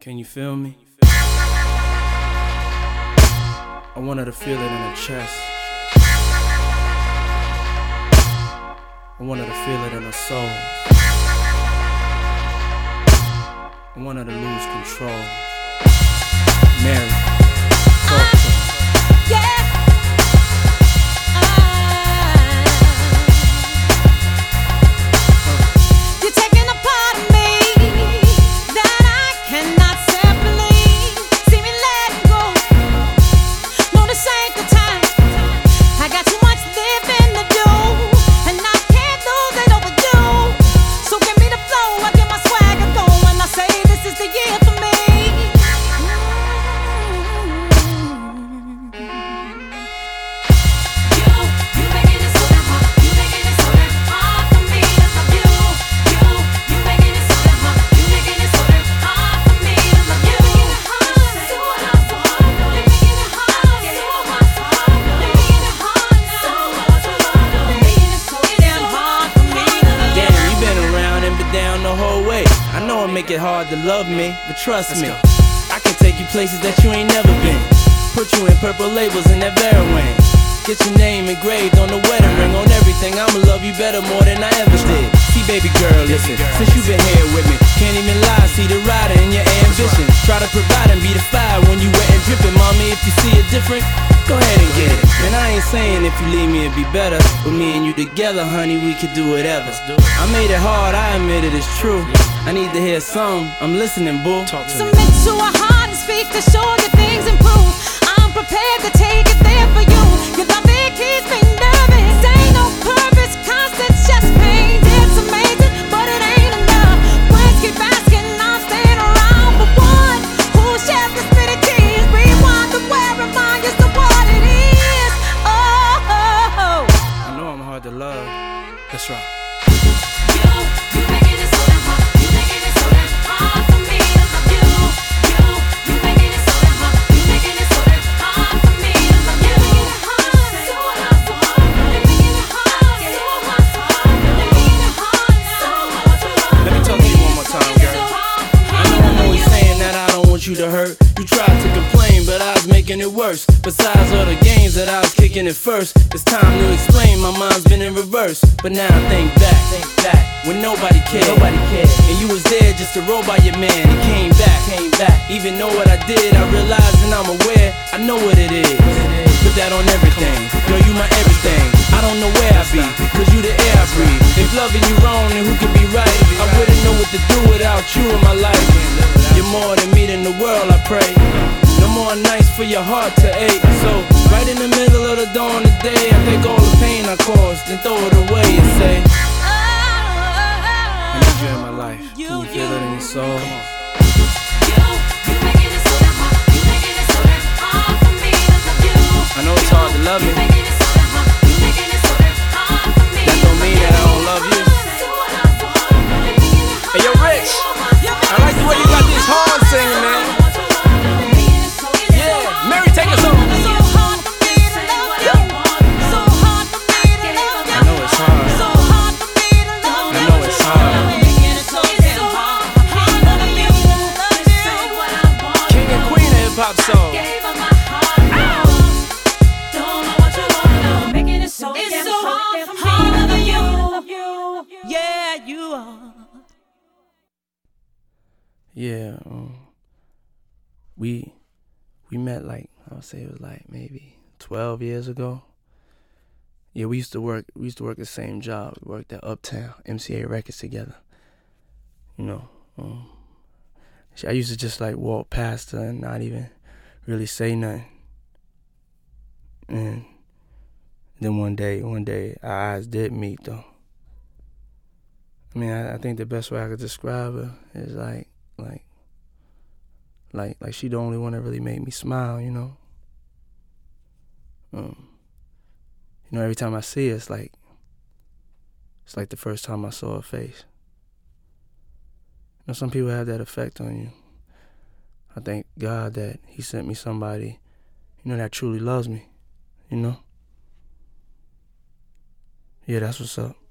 Can you feel me? I want her to feel it in her chest. I want her to feel it in her soul. I want her to lose control. Mary, talk to me. I know it make it hard to love me, but trust me, I can take you places that you ain't never been. Put you in purple labels in that Veruane. Get your name engraved on the wedding ring. On everything, I'ma love you better more than I ever did. See baby girl, listen, since you been here with me, can't even lie, see the rider in your ambition. Try to provide and be the fire when you wet and dripping. Mommy, if you see it different, go ahead and get it. And I ain't saying if you leave me it'd be better, but me and you together, honey, we could do whatever. I made it hard, I admit it, it's true. I need to hear some, I'm listening, boo. Submit to a heart and speak to show you things improve. I'm prepared to take it there for you. Your love, it keeps me nervous. Ain't no purpose, constant chest pain. It's amazing, but it ain't enough. Friends keep asking, I'm staying around for one who shares the spirit keys. Rewind the wear, remind us of what it is. Oh, I know I'm hard to love. That's right. You making it so damn hard. You making it so damn hard for me to love you. You making it so damn hard. You making it so damn hard for me to love you. So hard, so hard. You're making it hard, so hard, so hard. You're making it hard, so hard, so hard. Let me talk to you one more time, girl. I know I'm always saying that I don't want you to hurt. You tried to complain, but I was making it worse. Besides all the games that I was kicking at first, it's time to explain, my mind's been in reverse. But now I think back, when nobody cared. And you was there just to roll by your man. He came back. Even know what I did, I realized and I'm aware, I know what it is. Put that on everything, girl, you my everything. I don't know where I be, cause you the air I breathe. If loving you wrong, then who can be right? I wouldn't know what to do without you in my life. You're more than me than the world, I pray. No more nights for your heart to ache. So, right in the middle of the dawn of day, I take all the pain I caused and throw it away and say, I need you in my life. Can you feel it in your soul? You making it so damn hard. You making it so damn hard for me to love you. I know it's hard to love me. You making it so damn hard. You making it so damn hard for me. That don't mean that I don't love you. Hey, yo, Rich, I like the way you got this horn singing, man. Yeah, Mary, take us home. I know it's hard. I know it's hard. King and queen of hip-hop soul. Yeah, you are. Yeah, we met like, I would say it was like maybe 12 years ago. Yeah, we used to work the same job. We worked at Uptown, MCA Records together. You know, I used to just like walk past her and not even really say nothing. And then one day our eyes did meet though. I mean, I think the best way I could describe her is like she the only one that really made me smile, you know. You know, every time I see her, it's like the first time I saw her face. You know, some people have that effect on you. I thank God that He sent me somebody, you know, that truly loves me, you know. Yeah, that's what's up.